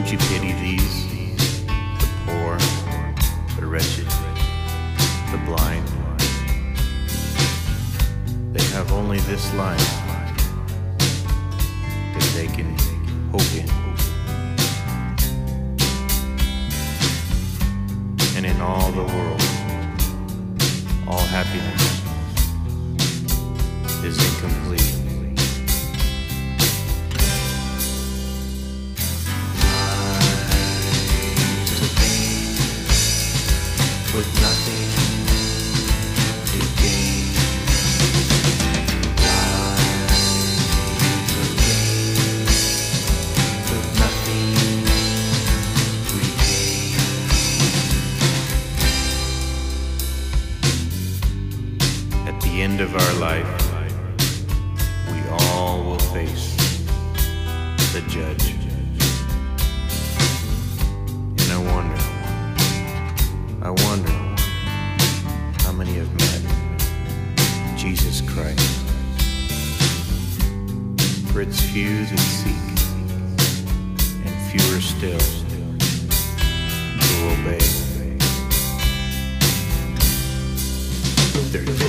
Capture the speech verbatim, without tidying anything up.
Don't you pity these, the poor, the wretched, the blind? They have only this life that they can hope in. And in all the world, all happiness is incomplete. With nothing to gain, lives of gain, with nothing we gain. At the end of our life, we all will face the judge. And I wonder, I wonder how many have met Jesus Christ. For it's few that seek, and fewer still who obey. There